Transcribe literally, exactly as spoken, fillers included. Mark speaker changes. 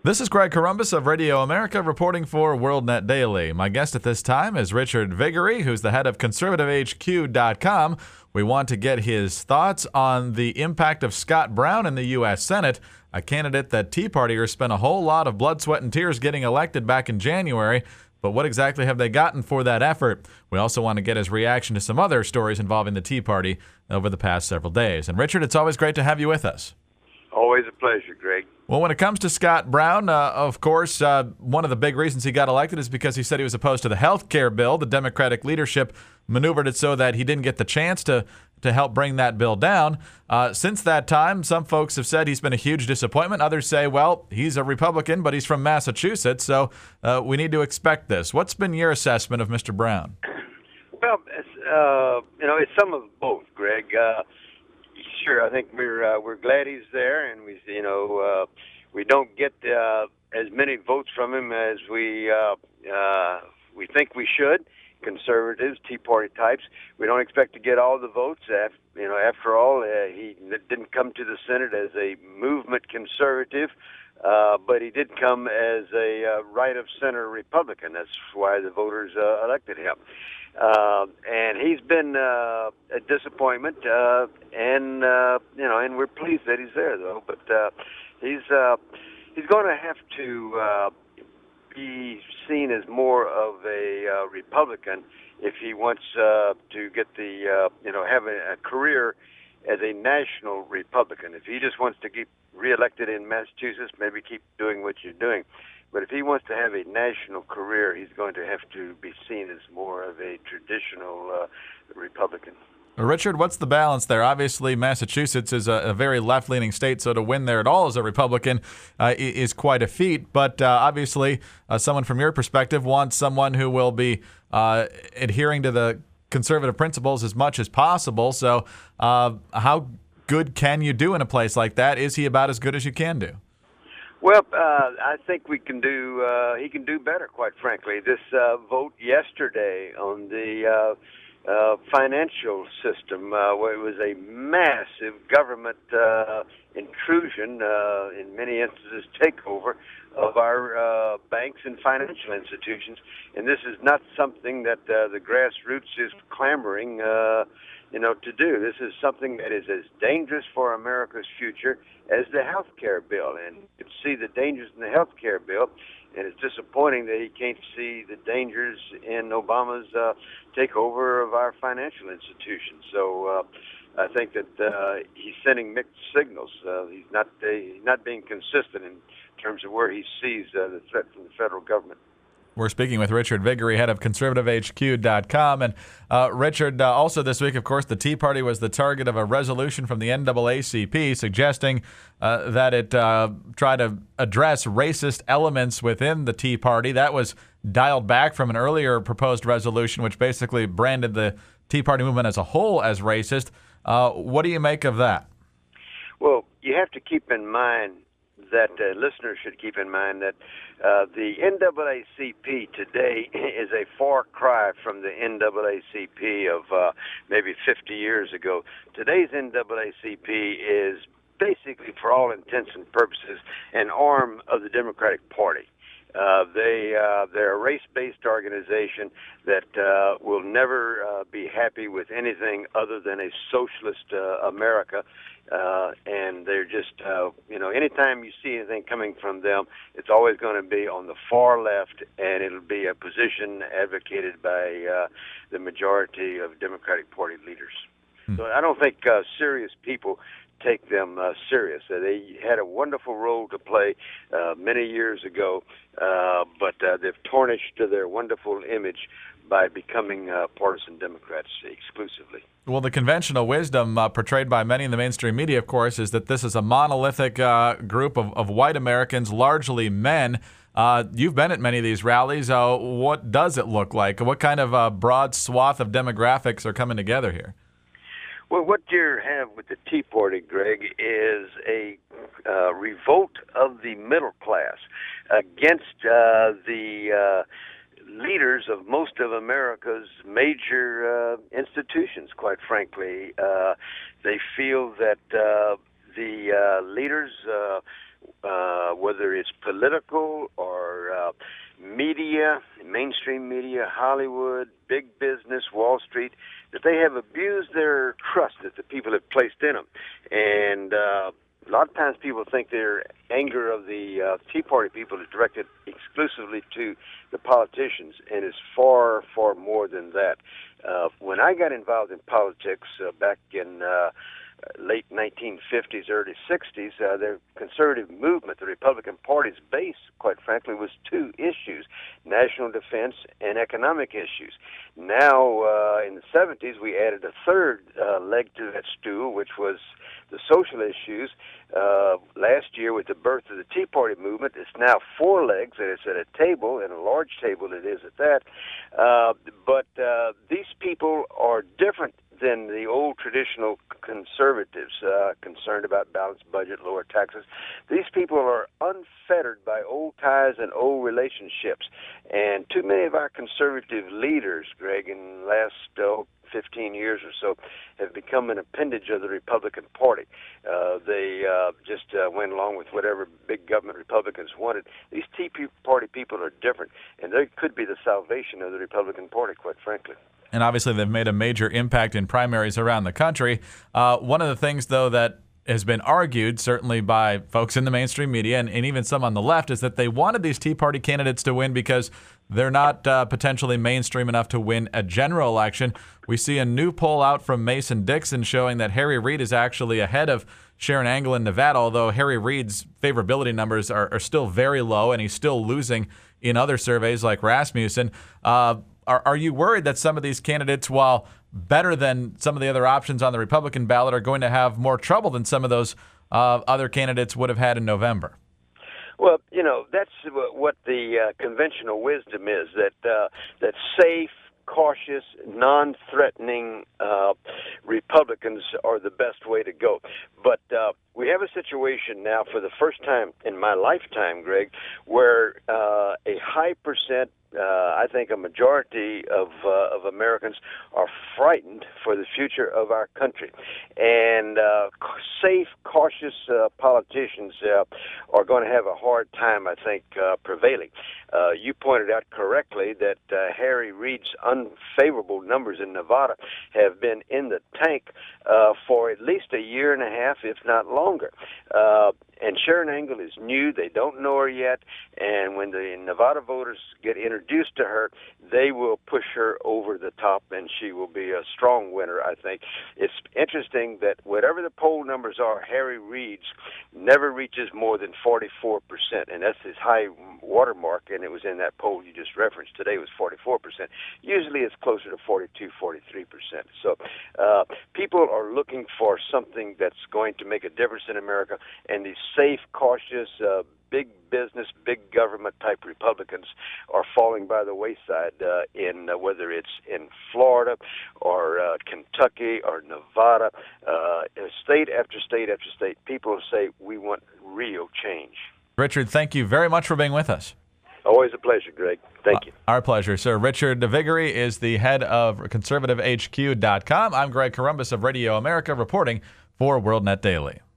Speaker 1: This is Greg Corombos of Radio America reporting for WorldNet Daily. My guest at this time is Richard Viguerie, who's the head of conservative H Q dot com. We want to get his thoughts on the impact of Scott Brown in the U S Senate, a candidate that Tea Partiers spent a whole lot of blood, sweat, and tears getting elected back in January. But what exactly have they gotten for that effort? We also want to get his reaction to some other stories involving the Tea Party over the past several days. And Richard, it's always great to have you with us.
Speaker 2: Always a pleasure, Greg.
Speaker 1: Well, when it comes to Scott Brown, uh, of course, uh, one of the big reasons he got elected is because he said he was opposed to the health care bill. The Democratic leadership maneuvered it so that he didn't get the chance to, to help bring that bill down. Uh, since that time, some folks have said he's been a huge disappointment. Others say, well, he's a Republican, but he's from Massachusetts, so uh, we need to expect this. What's been your assessment of Mister Brown?
Speaker 2: Well, it's, uh, you know, it's some of both, Greg. Uh, Sure, I think we're uh, we're glad he's there, and we you know uh, we don't get uh, as many votes from him as we uh, uh, we think we should. Conservatives, Tea Party types, we don't expect to get all the votes. After, you know, after all, uh, he didn't come to the Senate as a movement conservative, uh, but he did come as a uh, right-of-center Republican. That's why the voters uh, elected him. Uh, and he's been uh, a disappointment, uh, and uh, you know, and we're pleased that he's there, though. But uh, he's uh, he's going to have to uh, be seen as more of a uh, Republican if he wants uh, to get the uh, you know have a, a career as a national Republican. If he just wants to keep reelected in Massachusetts, maybe keep doing what you're doing. But if he wants to have a national career, he's going to have to be seen as more of a traditional uh, Republican.
Speaker 1: Richard, what's the balance there? Obviously, Massachusetts is a, a very left-leaning state, so to win there at all as a Republican uh, is quite a feat. But uh, obviously, uh, someone from your perspective wants someone who will be uh, adhering to the conservative principles as much as possible. So uh, how good can you do in a place like that? Is he about as good as you can do?
Speaker 2: Well, uh, I think we can do. Uh, he can do better, quite frankly. This uh, vote yesterday on the uh, uh, financial system, uh, where it was a massive government uh, intrusion, uh, in many instances, takeover of our uh, banks and financial institutions, and this is not something that uh, the grassroots is clamoring, uh, you know, to do. This is something that is as dangerous for America's future as the health care bill, and you can see the dangers in the health care bill, and it's disappointing that he can't see the dangers in Obama's uh, takeover of our financial institutions. So uh, I think that uh, he's sending mixed signals. Uh, he's not uh, he's not being consistent in terms of where he sees uh, the threat from the federal government.
Speaker 1: We're speaking with Richard Viguerie, head of conservative H Q dot com. And uh, Richard, uh, also this week, of course, the Tea Party was the target of a resolution from the N double A C P suggesting uh, that it uh, try to address racist elements within the Tea Party. That was dialed back from an earlier proposed resolution, which basically branded the Tea Party movement as a whole as racist. Uh, what do you make of that?
Speaker 2: Well, you have to keep in mind that uh, listeners should keep in mind that uh, the N double A C P today is a far cry from the N double A C P of uh, maybe fifty years ago. Today's N double A C P is basically, for all intents and purposes, an arm of the Democratic Party. Uh, they, uh, they're a race-based organization that uh, will never uh, be happy with anything other than a socialist uh, America. Uh, and they're just, uh, you know, anytime you see anything coming from them, it's always going to be on the far left, and it'll be a position advocated by uh, the majority of Democratic Party leaders. Hmm. So I don't think uh, serious people take them uh, serious. Uh, they had a wonderful role to play uh, many years ago, uh, but uh, they've tarnished their wonderful image by becoming uh, partisan Democrats exclusively.
Speaker 1: Well, the conventional wisdom uh, portrayed by many in the mainstream media, of course, is that this is a monolithic uh, group of, of white Americans, largely men. Uh, you've been at many of these rallies. Uh, what does it look like? What kind of uh, broad swath of demographics are coming together here?
Speaker 2: Well, what you have with the Tea Party, Greg, is a uh, revolt of the middle class against uh, the uh, leaders of most of America's major uh, institutions, quite frankly. Uh, they feel that uh, the uh, leaders uh, uh, whether it's political or uh, media, mainstream media, Hollywood, big business, Wall Street, that they have abused their trust that the people have placed in them. And uh, a lot of times people think their anger of the uh, Tea Party people is directed exclusively to the politicians, and it's far, far more than that. Uh, when I got involved in politics uh, back in uh, late nineteen fifties, early sixties, uh, the conservative movement, the Republican Party's base, quite frankly, was two issues: national defense and economic issues. Now, uh, in the seventies, we added a third uh, leg to that stool, which was the social issues. Uh, last year, with the birth of the Tea Party movement, it's now four legs, and it's at a table, and a large table it is at that. Uh, but uh, these people are different than the old traditional conservatives uh, concerned about balanced budget, lower taxes. These people are unfettered by old ties and old relationships. And too many of our conservative leaders, Greg, in the last oh, fifteen years or so, have become an appendage of the Republican Party. Uh, they uh, just uh, went along with whatever big government Republicans wanted. These Tea Party people are different, and they could be the salvation of the Republican Party, quite frankly.
Speaker 1: And obviously they've made a major impact in primaries around the country. Uh, one of the things, though, that has been argued, certainly by folks in the mainstream media and, and even some on the left, is that they wanted these Tea Party candidates to win because they're not uh, potentially mainstream enough to win a general election. We see a new poll out from Mason-Dixon showing that Harry Reid is actually ahead of Sharon Angle in Nevada, although Harry Reid's favorability numbers are, are still very low, and he's still losing in other surveys like Rasmussen. Uh, Are, are you worried that some of these candidates, while better than some of the other options on the Republican ballot, are going to have more trouble than some of those uh, other candidates would have had in November?
Speaker 2: Well, you know, that's what the uh, conventional wisdom is, that uh, that safe, cautious, non-threatening uh, Republicans are the best way to go. But uh, we have a situation now for the first time in my lifetime, Greg, where uh, a high percent, uh, I think a majority of uh, of Americans are frightened for the future of our country. And uh, safe, cautious uh, politicians uh, are going to have a hard time, I think, uh, prevailing. Uh, you pointed out correctly that uh, Harry Reid's unfavorable numbers in Nevada have been in the tank uh, for at least a year and a half, if not longer. Uh, and Sharon Angle is new. They don't know her yet. And when the Nevada voters get introduced to her, they will push her over the top, and she will be a strong winner, I think. It's interesting that whatever the poll numbers are, Harry Reid's never reaches more than forty-four percent, and that's his high watermark, and it was in that poll you just referenced. Today it was forty-four percent. Usually it's closer to forty-two, forty-three percent. So uh, people are looking for something that's going to make a difference in America, and these safe, cautious, uh, big business, big government type Republicans are falling by the wayside uh, in uh, whether it's in Florida or uh, Kentucky or Nevada, uh, state after state after state. People say we want real change.
Speaker 1: Richard, thank you very much for being with us.
Speaker 2: Always a pleasure, Greg. Thank you.
Speaker 1: Uh, our pleasure, sir. Richard Viguerie is the head of conservative H Q dot com. I'm Greg Corombos of Radio America reporting for WorldNet Daily.